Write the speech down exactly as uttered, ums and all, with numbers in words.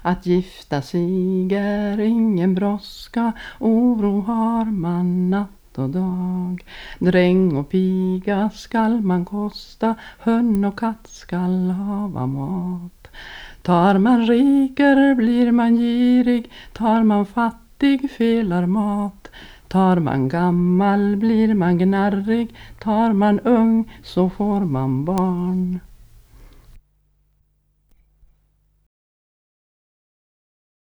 Att gifta sig är ingen brådska, oro har man natt och dag. Dräng och piga skall man kosta, hön och katt skall hava mat. Tar man riker blir man girig, tar man fattig felar mat. Tar man gammal blir man gnarrig, tar man ung så får man barn.